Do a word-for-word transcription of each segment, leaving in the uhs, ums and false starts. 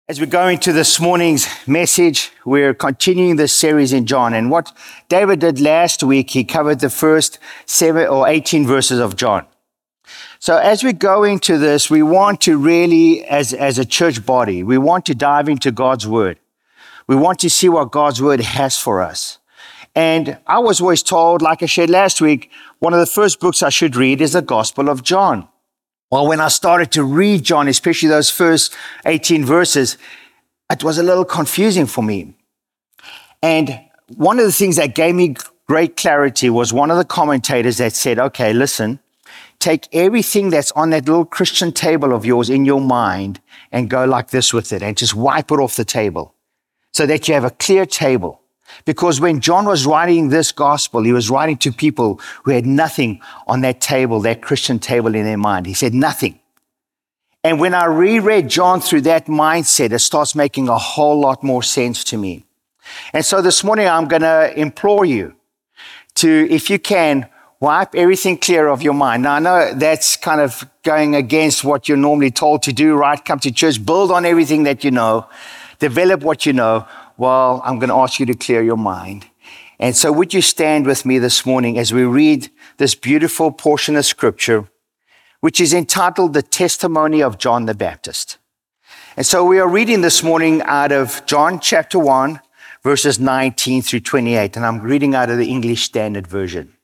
As we go into this morning's message, we're continuing this series in John. And what David did last week, he covered the first seven or eighteen verses of John. So as we go into this, we want to really, as, as a church body, we want to dive into God's word. We want to see what God's word has for us. And I was always told, like I shared last week, one of the first books I should read is the Gospel of John. Well, when I started to read John, especially those first eighteen verses, it was a little confusing for me. And one of the things that gave me great clarity was one of the commentators that said, okay, listen, take everything that's on that little Christian table of yours in your mind and go like this with it and just wipe it off the table so that you have a clear table. Because when John was writing this gospel, he was writing to people who had nothing on that table, that Christian table in their mind. He said nothing. And when I reread John through that mindset, it starts making a whole lot more sense to me. And so this morning, I'm going to implore you to, if you can, wipe everything clear of your mind. Now, I know that's kind of going against what you're normally told to do, right? Come to church, build on everything that you know, develop what you know. Well, I'm going to ask you to clear your mind. And so would you stand with me this morning as we read this beautiful portion of scripture, which is entitled The Testimony of John the Baptist. And so we are reading this morning out of John chapter one, verses nineteen through twenty-eight. And I'm reading out of the English Standard Version.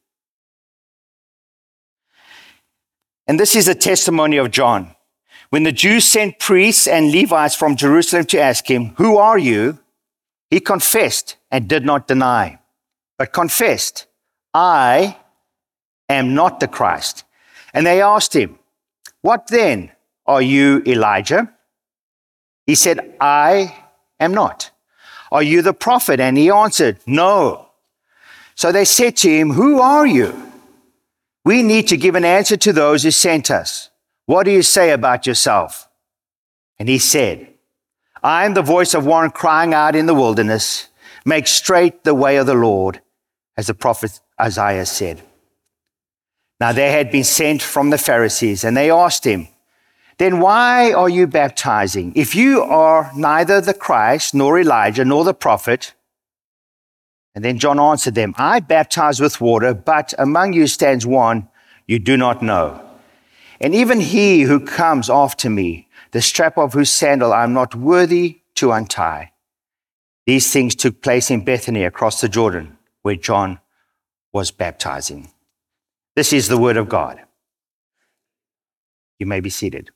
And this is the testimony of John. When the Jews sent priests and Levites from Jerusalem to ask him, "Who are you?" he confessed and did not deny, but confessed, "I am not the Christ." And they asked him, "What then? Are you Elijah?" He said, "I am not." "Are you the prophet?" And he answered, "No." So they said to him, "Who are you? We need to give an answer to those who sent us. What do you say about yourself?" And he said, "I am the voice of one crying out in the wilderness, make straight the way of the Lord, as the prophet Isaiah said." Now they had been sent from the Pharisees, and they asked him, "Then why are you baptizing? If you are neither the Christ, nor Elijah, nor the prophet." And then John answered them, "I baptize with water, but among you stands one you do not know. And even he who comes after me, the strap of whose sandal I am not worthy to untie." These things took place in Bethany across the Jordan, where John was baptizing. This is the word of God. You may be seated.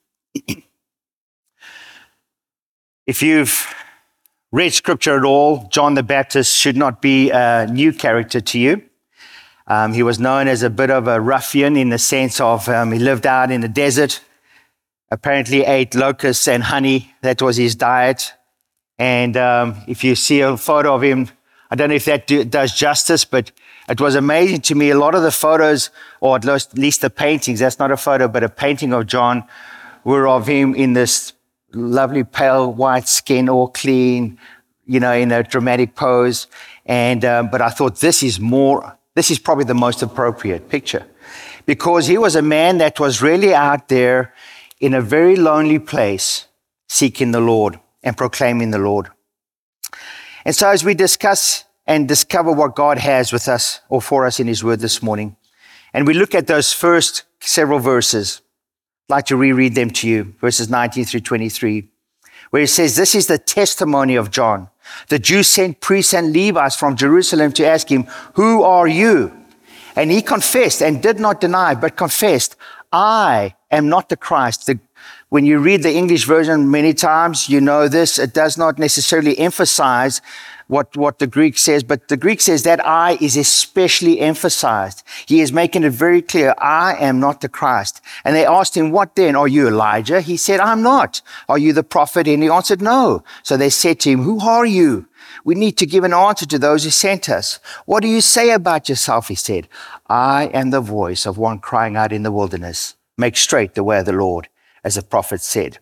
If you've read scripture at all, John the Baptist should not be a new character to you. Um, he was known as a bit of a ruffian in the sense of um, he lived out in the desert, apparently ate locusts and honey. That was his diet. And um, if you see a photo of him, I don't know if that do, does justice, but it was amazing to me. A lot of the photos, or at least, at least the paintings, that's not a photo, but a painting of John, were of him in this lovely pale white skin, all clean, you know, in a dramatic pose. And um, but I thought this is more, this is probably the most appropriate picture, because he was a man that was really out there in a very lonely place, seeking the Lord and proclaiming the Lord. And so as we discuss and discover what God has with us or for us in his word this morning, and we look at those first several verses, I'd like to reread them to you, verses nineteen through twenty-three, where it says, "This is the testimony of John. The Jews sent priests and Levites from Jerusalem to ask him, 'Who are you?' And he confessed and did not deny, but confessed, 'I am not the Christ.'" The, when you read the English version many times, you know this. It does not necessarily emphasize what, what the Greek says, but the Greek says that "I" is especially emphasized. He is making it very clear, "I am not the Christ." And they asked him, "What then? Are you Elijah?" He said, "I'm not." "Are you the prophet?" And he answered, "No." So they said to him, "Who are you? We need to give an answer to those who sent us. What do you say about yourself?" He said, "I am the voice of one crying out in the wilderness, make straight the way of the Lord, as the prophet said."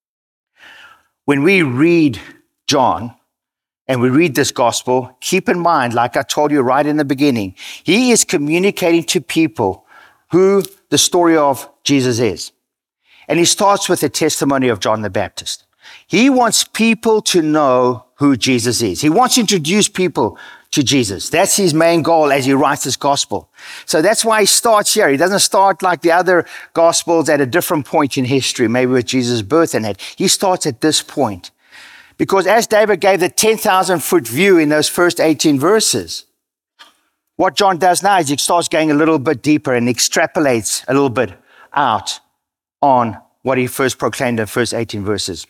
When we read John and we read this gospel, keep in mind, like I told you right in the beginning, he is communicating to people who the story of Jesus is. And he starts with the testimony of John the Baptist. He wants people to know who Jesus is. He wants to introduce people to Jesus. That's his main goal as he writes this gospel. So that's why he starts here. He doesn't start like the other gospels at a different point in history, maybe with Jesus' birth and that. He starts at this point. Because as David gave the ten thousand foot view in those first eighteen verses, what John does now is he starts going a little bit deeper and extrapolates a little bit out on what he first proclaimed in the first eighteen verses.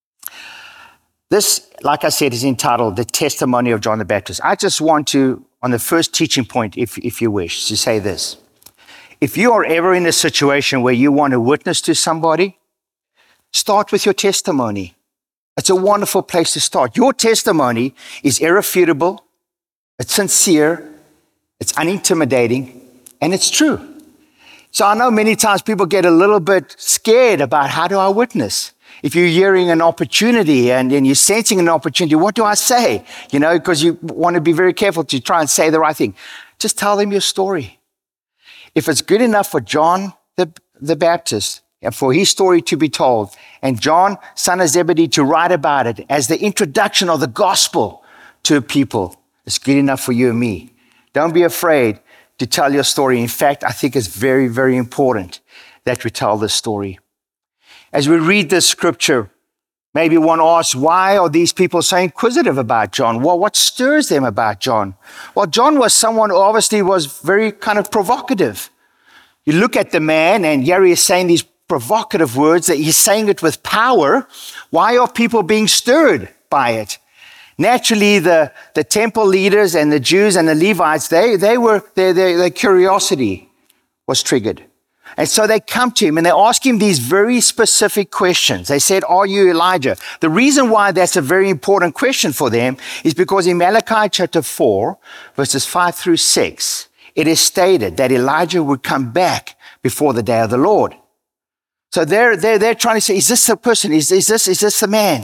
This, like I said, is entitled The Testimony of John the Baptist. I just want to, on the first teaching point, if, if you wish, to say this. If you are ever in a situation where you want to witness to somebody, start with your testimony. It's a wonderful place to start. Your testimony is irrefutable, it's sincere, it's unintimidating, and it's true. So I know many times people get a little bit scared about how do I witness? If you're hearing an opportunity and, and you're sensing an opportunity, what do I say? You know, because you want to be very careful to try and say the right thing. Just tell them your story. If it's good enough for John the, the Baptist, and for his story to be told, and John, son of Zebedee, to write about it as the introduction of the gospel to people, it's good enough for you and me. Don't be afraid to tell your story. In fact, I think it's very, very important that we tell this story. As we read this scripture, maybe one asks, why are these people so inquisitive about John? Well, what stirs them about John? Well, John was someone who obviously was very kind of provocative. You look at the man, and here he is saying these provocative words, that he's saying it with power. Why are people being stirred by it? Naturally, the, the temple leaders and the Jews and the Levites, they, they were, their, their, their curiosity was triggered. And so they come to him and they ask him these very specific questions. They said, are you Elijah? The reason why that's a very important question for them is because in Malachi chapter four, verses five through six, it is stated that Elijah would come back before the day of the Lord. So they're, they're, they're trying to say, is this the person? Is, is, this, is this the man?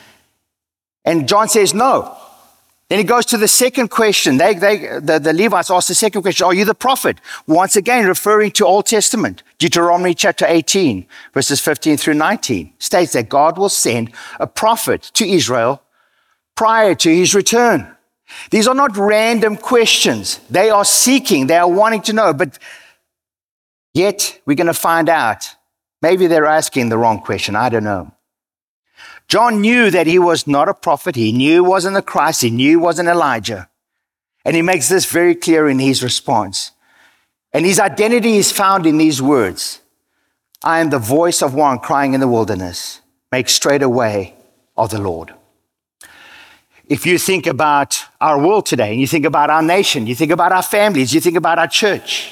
And John says, no. Then he goes to the second question. They, they, the, the Levites ask the second question, are you the prophet? Once again, referring to Old Testament. Deuteronomy chapter eighteen, verses fifteen through nineteen, states that God will send a prophet to Israel prior to his return. These are not random questions. They are seeking, they are wanting to know, but yet we're going to find out. Maybe they're asking the wrong question. I don't know. John knew that he was not a prophet. He knew he wasn't the Christ. He knew he wasn't Elijah. And he makes this very clear in his response. And his identity is found in these words. I am the voice of one crying in the wilderness. Make straight a way of the Lord. If you think about our world today, and you think about our nation, you think about our families, you think about our church,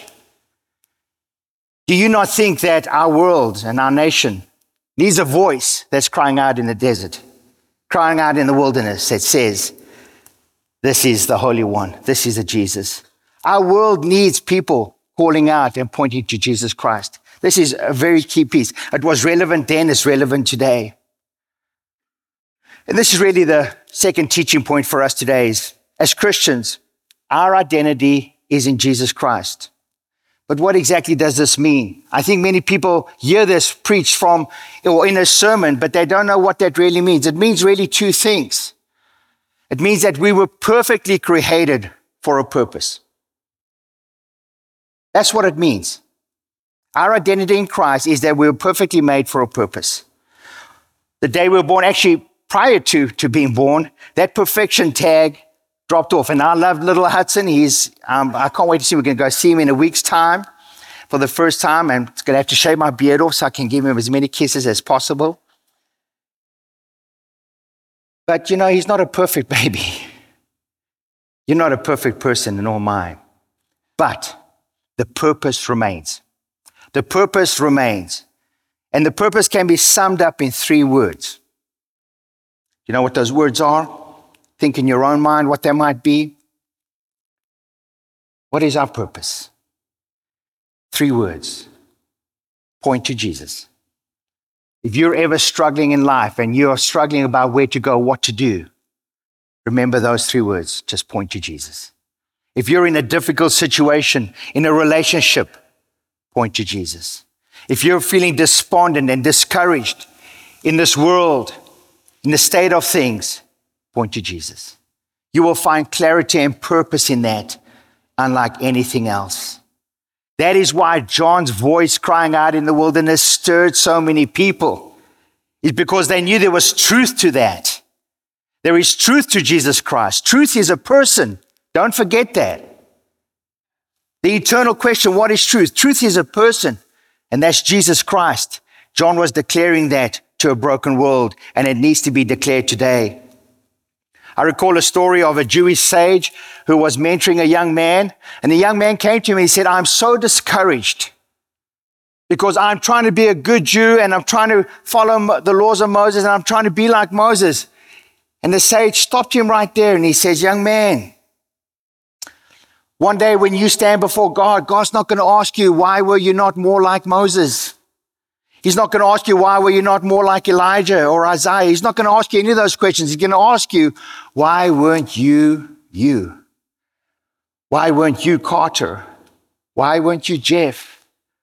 do you not think that our world and our nation needs a voice that's crying out in the desert, crying out in the wilderness that says, this is the Holy One, this is the Jesus. Our world needs people calling out and pointing to Jesus Christ. This is a very key piece. It was relevant then, it's relevant today. And this is really the second teaching point for us today is, as Christians, our identity is in Jesus Christ. But what exactly does this mean? I think many people hear this preached from or in a sermon, but they don't know what that really means. It means really two things. It means that we were perfectly created for a purpose. That's what it means. Our identity in Christ is that we were perfectly made for a purpose. The day we were born, actually prior to, to being born, that perfection tag dropped off. And I love little Hudson. He's, um, I can't wait to see him. We're going to go see him in a week's time for the first time. And it's going to have to shave my beard off so I can give him as many kisses as possible. But, you know, he's not a perfect baby. You're not a perfect person, nor am I. But the purpose remains. The purpose remains. And the purpose can be summed up in three words. You know what those words are? Think in your own mind what they might be. What is our purpose? Three words. Point to Jesus. If you're ever struggling in life and you're struggling about where to go, what to do, remember those three words. Just point to Jesus. If you're in a difficult situation, in a relationship, point to Jesus. If you're feeling despondent and discouraged in this world, in the state of things, point to Jesus. You will find clarity and purpose in that, unlike anything else. That is why John's voice crying out in the wilderness stirred so many people. It's because they knew there was truth to that. There is truth to Jesus Christ. Truth is a person. Don't forget that. The eternal question, what is truth? Truth is a person, and that's Jesus Christ. John was declaring that to a broken world, and it needs to be declared today. I recall a story of a Jewish sage who was mentoring a young man, and the young man came to him and he said, I'm so discouraged because I'm trying to be a good Jew and I'm trying to follow the laws of Moses and I'm trying to be like Moses. And the sage stopped him right there and he says, young man, one day when you stand before God, God's not going to ask you, why were you not more like Moses? He's not going to ask you, why were you not more like Elijah or Isaiah? He's not going to ask you any of those questions. He's going to ask you, why weren't you you? Why weren't you Carter? Why weren't you Jeff?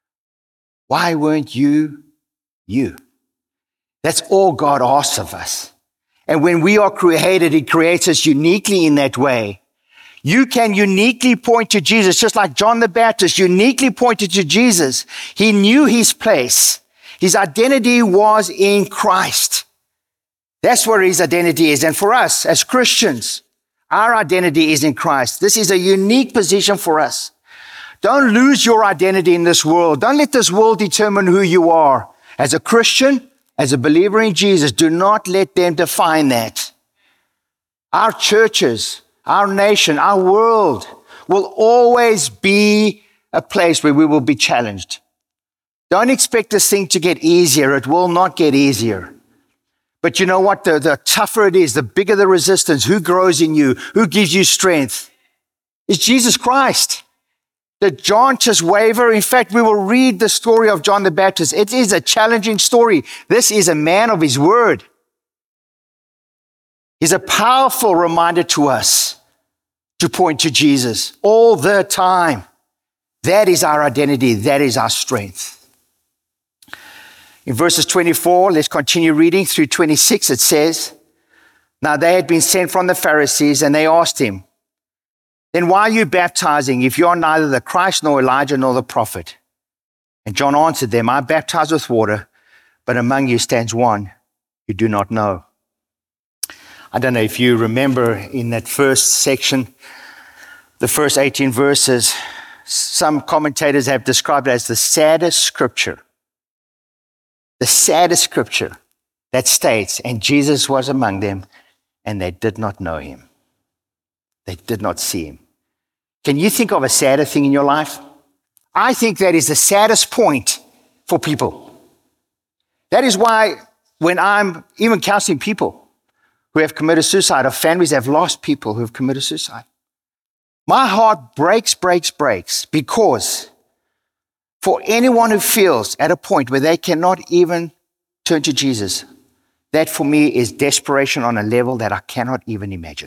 Why weren't you you? That's all God asks of us. And when we are created, He creates us uniquely in that way. You can uniquely point to Jesus, just like John the Baptist uniquely pointed to Jesus. He knew his place. His identity was in Christ. That's where his identity is. And for us as Christians, our identity is in Christ. This is a unique position for us. Don't lose your identity in this world. Don't let this world determine who you are. As a Christian, as a believer in Jesus, do not let them define that. Our churches, our nation, our world will always be a place where we will be challenged. Don't expect this thing to get easier. It will not get easier. But you know what? The, the tougher it is, the bigger the resistance. Who grows in you? Who gives you strength? It's Jesus Christ. Did John just waver? In fact, we will read the story of John the Baptist. It is a challenging story. This is a man of his word. He's a powerful reminder to us to point to Jesus all the time. That is our identity. That is our strength. In verses twenty-four, let's continue reading through twenty-six. It says, now they had been sent from the Pharisees and they asked him, then why are you baptizing if you are neither the Christ nor Elijah nor the prophet? And John answered them, I baptize with water, but among you stands one you do not know. I don't know if you remember in that first section, the first eighteen verses, some commentators have described it as the saddest scripture. The saddest scripture that states, and Jesus was among them, and they did not know him. They did not see him. Can you think of a sadder thing in your life? I think that is the saddest point for people. That is why when I'm even counseling people who have committed suicide or families have lost people who have committed suicide, my heart breaks, breaks, breaks because for anyone who feels at a point where they cannot even turn to Jesus, that for me is desperation on a level that I cannot even imagine.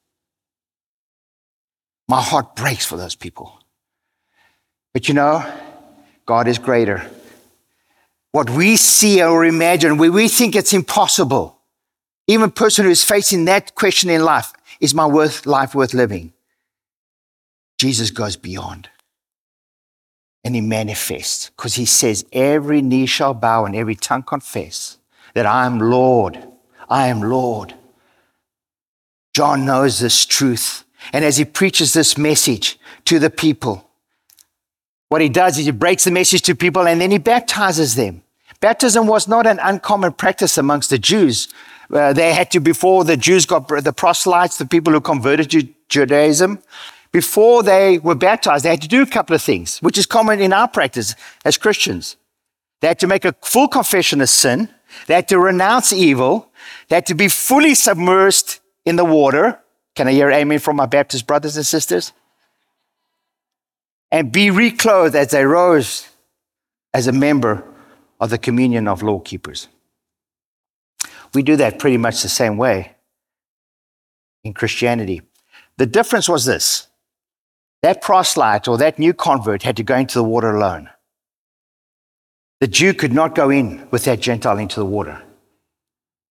My heart breaks for those people. But you know, God is greater. What we see or imagine, where we think it's impossible, even a person who is facing that question in life, is my worth, life worth living? Jesus goes beyond. And he manifests, because he says, every knee shall bow and every tongue confess that I am Lord. I am Lord. John knows this truth. And as he preaches this message to the people, what he does is he breaks the message to people and then he baptizes them. Baptism was not an uncommon practice amongst the Jews. Uh, they had to, before the Jews got the proselytes, the people who converted to Judaism, before they were baptized, they had to do a couple of things, which is common in our practice as Christians. They had to make a full confession of sin. They had to renounce evil. They had to be fully submersed in the water. Can I hear amen from my Baptist brothers and sisters? And be reclothed as they rose as a member of the communion of law keepers. We do that pretty much the same way in Christianity. The difference was this. That proselyte or that new convert had to go into the water alone. The Jew could not go in with that Gentile into the water.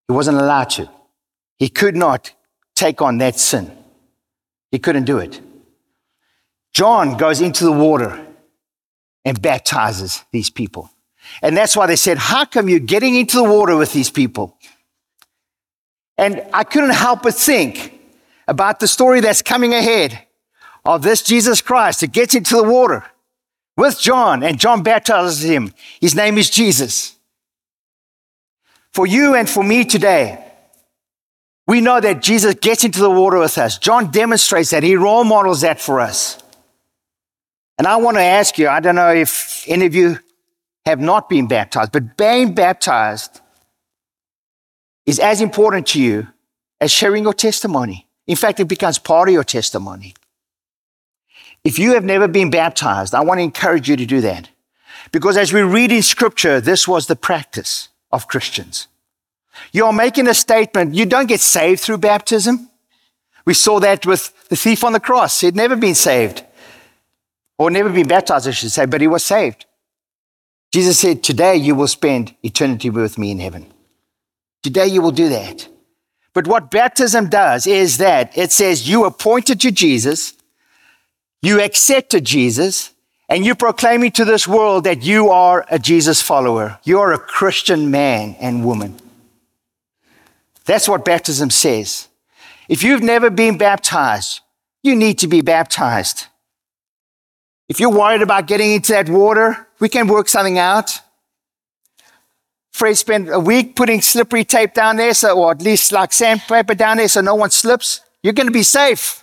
He wasn't allowed to. He could not take on that sin. He couldn't do it. John goes into the water and baptizes these people. And that's why they said, how come you're getting into the water with these people? And I couldn't help but think about the story that's coming ahead of this Jesus Christ that gets into the water with John, and John baptizes him. His name is Jesus. For you and for me today, we know that Jesus gets into the water with us. John demonstrates that. He role models that for us. And I want to ask you, I don't know if any of you have not been baptized, but being baptized is as important to you as sharing your testimony. In fact, it becomes part of your testimony. If you have never been baptized, I want to encourage you to do that. Because as we read in Scripture, this was the practice of Christians. You're making a statement. You don't get saved through baptism. We saw that with the thief on the cross. He'd never been saved. Or never been baptized, I should say, but he was saved. Jesus said, today you will spend eternity with me in heaven. Today you will do that. But what baptism does is that it says you are pointed to Jesus, you accepted Jesus, and you're proclaiming to this world that you are a Jesus follower. You are a Christian man and woman. That's what baptism says. If you've never been baptized, you need to be baptized. If you're worried about getting into that water, we can work something out. Fred spent a week putting slippery tape down there, so, or at least like sandpaper down there so no one slips. You're going to be safe.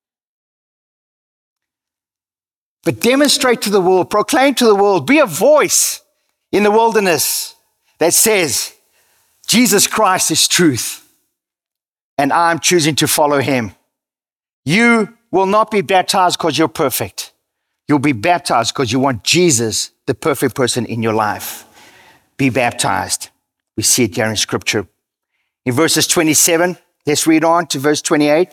But demonstrate to the world, proclaim to the world, be a voice in the wilderness that says, Jesus Christ is truth, and I'm choosing to follow him. You will not be baptized because you're perfect. You'll be baptized because you want Jesus, the perfect person in your life. Be baptized. We see it here in Scripture. In verses twenty-seven, let's read on to verse twenty-eight.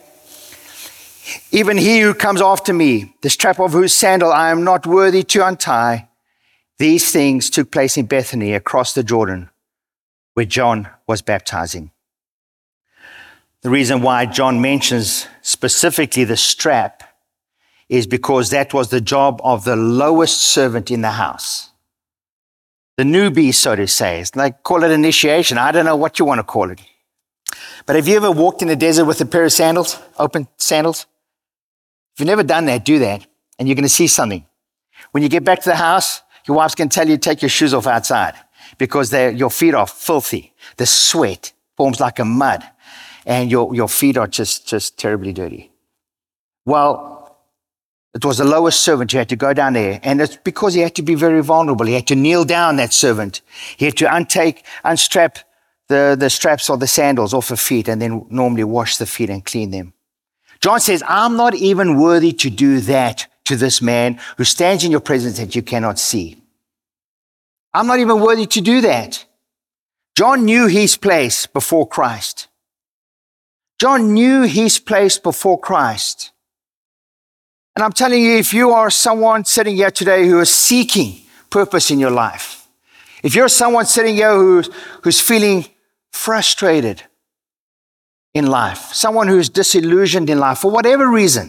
Even he who comes after me, the strap of whose sandal I am not worthy to untie. These things took place in Bethany across the Jordan, where John was baptizing. The reason why John mentions specifically the strap is because that was the job of the lowest servant in the house. The newbie, so to say. It's like, call it initiation. I don't know what you want to call it. But have you ever walked in the desert with a pair of sandals, open sandals? If you've never done that, do that, and you're going to see something. When you get back to the house, your wife's going to tell you to take your shoes off outside because your feet are filthy. The sweat forms like a mud, and your, your feet are just, just terribly dirty. Well, it was the lowest servant who had to go down there, and it's because he had to be very vulnerable. He had to kneel down, that servant. He had to untake, unstrap the, the straps of the sandals off the feet and then normally wash the feet and clean them. John says, I'm not even worthy to do that to this man who stands in your presence that you cannot see. I'm not even worthy to do that. John knew his place before Christ. John knew his place before Christ. And I'm telling you, if you are someone sitting here today who is seeking purpose in your life, if you're someone sitting here who's, who's feeling frustrated in life, someone who's disillusioned in life for whatever reason,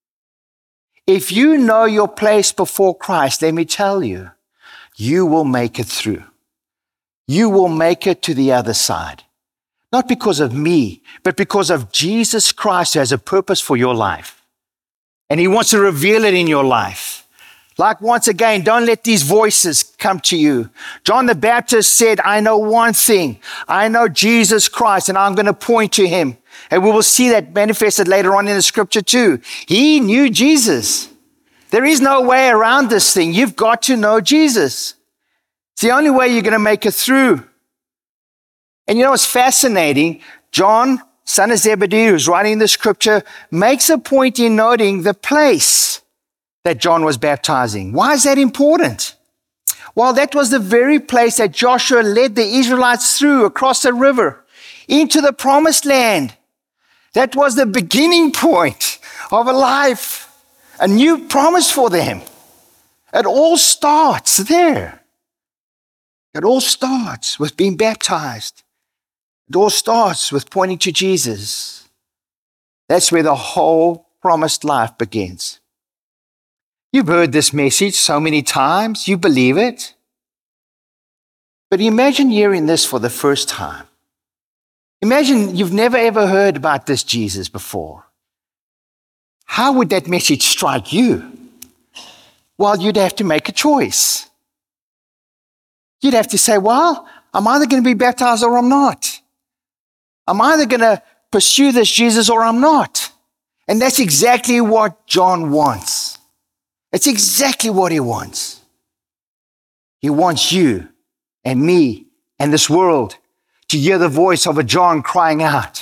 if you know your place before Christ, let me tell you, you will make it through. You will make it to the other side. Not because of me, but because of Jesus Christ who has a purpose for your life. And he wants to reveal it in your life. Like once again, don't let these voices come to you. John the Baptist said, I know one thing. I know Jesus Christ, and I'm going to point to him. And we will see that manifested later on in the Scripture too. He knew Jesus. There is no way around this thing. You've got to know Jesus. It's the only way you're going to make it through. And you know what's fascinating? John, son of Zebedee, who's writing the Scripture, makes a point in noting the place that John was baptizing. Why is that important? Well, that was the very place that Joshua led the Israelites through across the river into the promised land. That was the beginning point of a life, a new promise for them. It all starts there. It all starts with being baptized. It all starts with pointing to Jesus. That's where the whole promised life begins. You've heard this message so many times. You believe it. But imagine hearing this for the first time. Imagine you've never ever heard about this Jesus before. How would that message strike you? Well, you'd have to make a choice. You'd have to say, well, I'm either going to be baptized or I'm not. I'm either going to pursue this Jesus or I'm not. And that's exactly what John wants. It's exactly what he wants. He wants you and me and this world to hear the voice of a John crying out,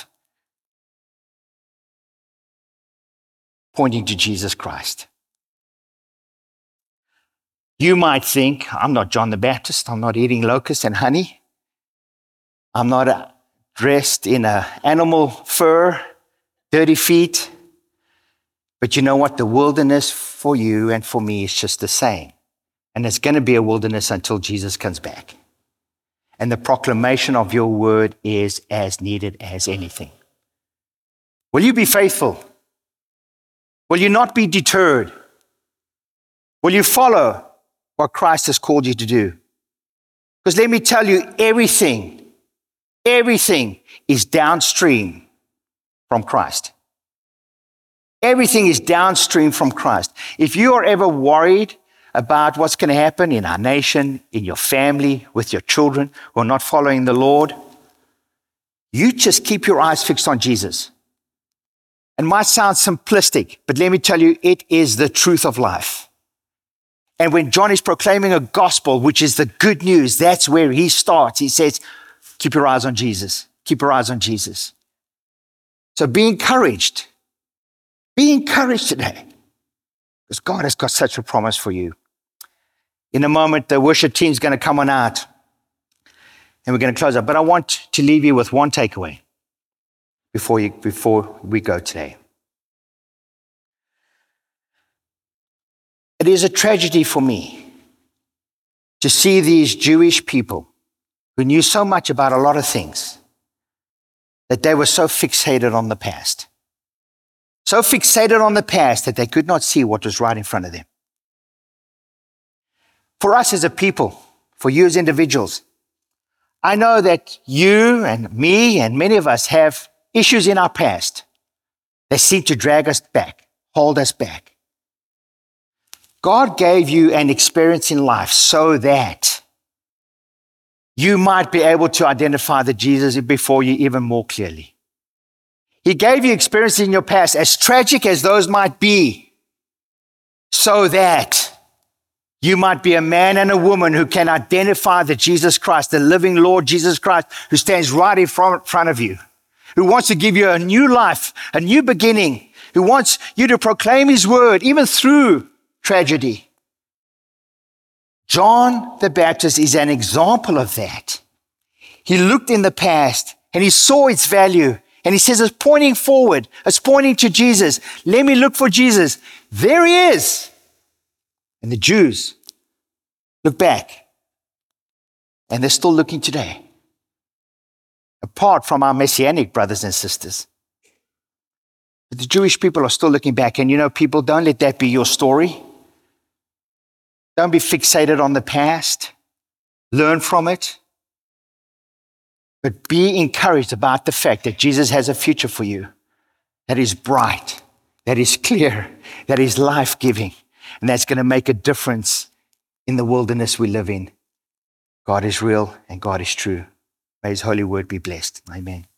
pointing to Jesus Christ. You might think, I'm not John the Baptist. I'm not eating locusts and honey. I'm not uh, dressed in an animal fur, dirty feet. But you know what? The wilderness for you and for me is just the same. And it's going to be a wilderness until Jesus comes back. And the proclamation of your word is as needed as anything. Will you be faithful? Will you not be deterred? Will you follow what Christ has called you to do? Because let me tell you, everything, everything is downstream from Christ. Everything is downstream from Christ. If you are ever worried about what's going to happen in our nation, in your family, with your children who are not following the Lord, you just keep your eyes fixed on Jesus. It might sound simplistic, but let me tell you, it is the truth of life. And when John is proclaiming a gospel, which is the good news, that's where he starts. He says, keep your eyes on Jesus. Keep your eyes on Jesus. So be encouraged. Be encouraged today, because God has got such a promise for you. In a moment, the worship team is going to come on out, and we're going to close up. But I want to leave you with one takeaway before, you, before we go today. It is a tragedy for me to see these Jewish people who knew so much about a lot of things, that they were so fixated on the past. So fixated on the past that they could not see what was right in front of them. For us as a people, for you as individuals, I know that you and me and many of us have issues in our past that seem to drag us back, hold us back. God gave you an experience in life so that you might be able to identify the Jesus before you even more clearly. He gave you experiences in your past, as tragic as those might be, so that you might be a man and a woman who can identify the Jesus Christ, the living Lord Jesus Christ, who stands right in front of you, who wants to give you a new life, a new beginning, who wants you to proclaim his word, even through tragedy. John the Baptist is an example of that. He looked in the past and he saw its value. And he says, it's pointing forward. It's pointing to Jesus. Let me look for Jesus. There he is. And the Jews look back. And they're still looking today. Apart from our Messianic brothers and sisters. But the Jewish people are still looking back. And you know, people, don't let that be your story. Don't be fixated on the past. Learn from it. But be encouraged about the fact that Jesus has a future for you that is bright, that is clear, that is life-giving, and that's going to make a difference in the wilderness we live in. God is real and God is true. May his holy word be blessed. Amen.